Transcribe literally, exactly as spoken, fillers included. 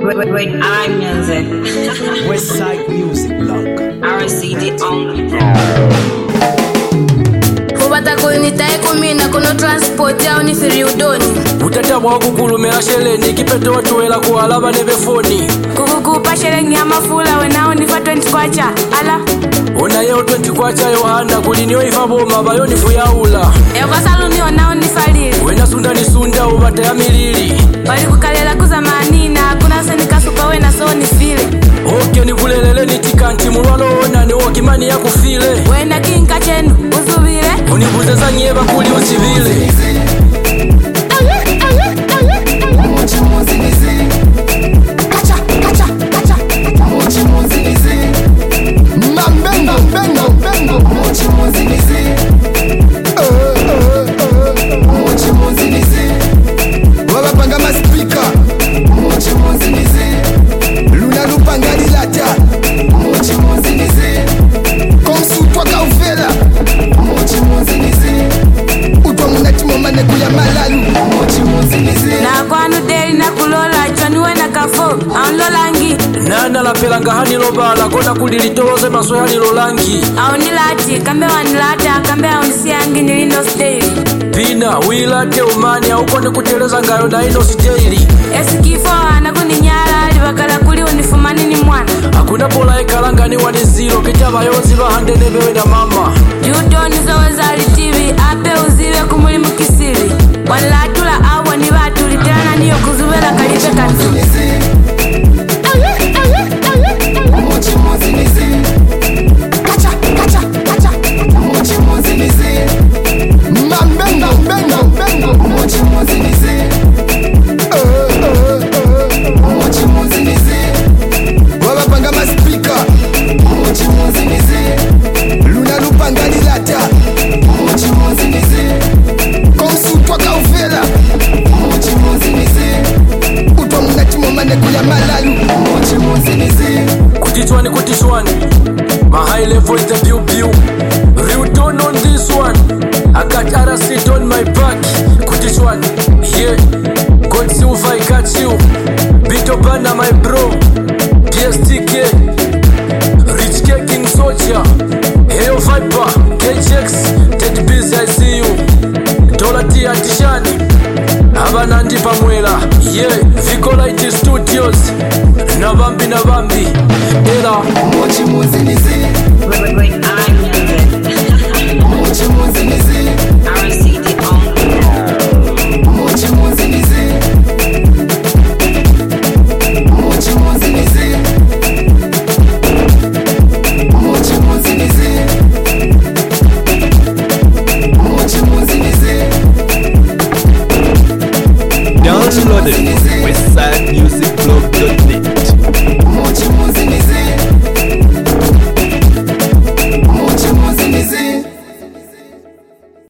With I music. Westside Music Blog. R C D only. Kubata kunitae kumina kono transport yao ni firi udoni. Utatamwa kukulumela sheleni kipeto watuwela kualaba nebefoni. Kukukupa sheleni ya mafula wenao nifa twenty kwacha. Ala Ona yeo twenty kwacha yohanda kuliniyo ifaboma bayo nifu yaula. Eo kwa saluni onao nifalili. Wena sunda ni sunda ubata ya milili. Wali kukalela kuzamanina kuna senika suka wena so nifile. Oke ni kulelele ni tikanti mulwalo ona ni wakimani ya kufile. Wena kinka chenu uzubile. Unibuze za nyeba kuli usivile. Na kwanu deli na kulola chwanuwe na kafo aunlolangi Nana la pelanga hani lobala kona kulilitoloze maswe hani lolangi aunilati kambe wanilata kambe aunisiangi nilindo steli Pina wilate umani auko ni kuteleza ngayo na ino sijeli esikifo anakuninyala libakala kuli unifumani ni mwana Hakuna pola ekalanga ni wanizilo kitaba yozi bahande nebewe na mama Judo nizoweza litivi ape uziwe kumulimu kisiri Walatula awa ni watu litana niyo kuzubela kalipe kanzu Kutitwani kutitwani My high level is the pew pew Real tone on this one I got R C D on my back Kutitwani Yeah God Silver I got you Bito Bana my bro P S T K Rich K King Soldier Heo Viper K X Ted Busy I see you Dola T Atishani Abanandi pamwela Yeah Vicolite Studios Nabambi nabambi Era With